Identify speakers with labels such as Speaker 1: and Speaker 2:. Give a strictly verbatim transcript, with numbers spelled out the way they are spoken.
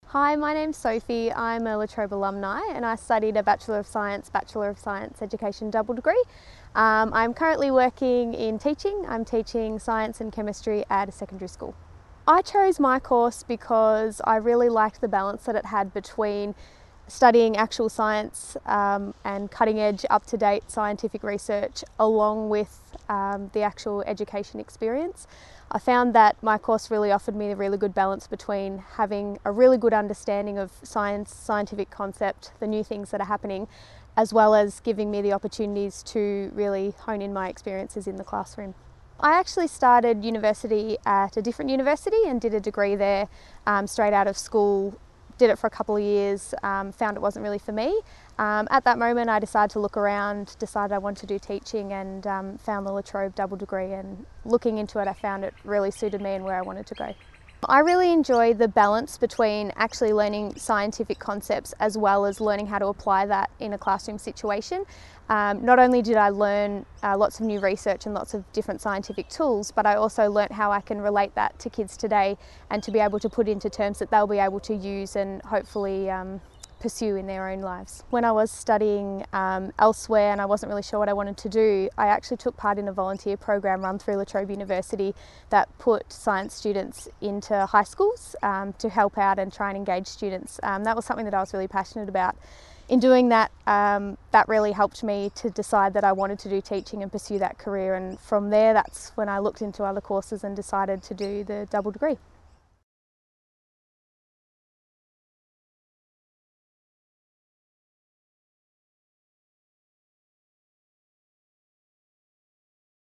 Speaker 1: Hi, my name's Sophie. I'm a La Trobe alumni and I studied a Bachelor of Science, Bachelor of Science Education double degree. Um, I'm currently working in teaching. I'm teaching science and chemistry at a secondary school. I chose my course because I really liked the balance that it had between studying actual science um, and cutting edge, up-to-date scientific research along with um, the actual education experience. I found that my course really offered me a really good balance between having a really good understanding of science, scientific concept, the new things that are happening, as well as giving me the opportunities to really hone in my experiences in the classroom. I actually started university at a different university and did a degree there um, straight out of school. Did it for a couple of years, um, found it wasn't really for me. Um, at that moment I decided to look around, decided I wanted to do teaching and um, found the La Trobe double degree, and looking into it I found it really suited me and where I wanted to go. I really enjoy the balance between actually learning scientific concepts as well as learning how to apply that in a classroom situation. Um, not only did I learn uh, lots of new research and lots of different scientific tools, but I also learnt how I can relate that to kids today and to be able to put into terms that they'll be able to use and hopefully um, pursue in their own lives. When I was studying um, elsewhere and I wasn't really sure what I wanted to do, I actually took part in a volunteer program run through La Trobe University that put science students into high schools um, to help out and try and engage students. Um, that was something that I was really passionate about. In doing that, um, that really helped me to decide that I wanted to do teaching and pursue that career, and from there that's when I looked into other courses and decided to do the double degree.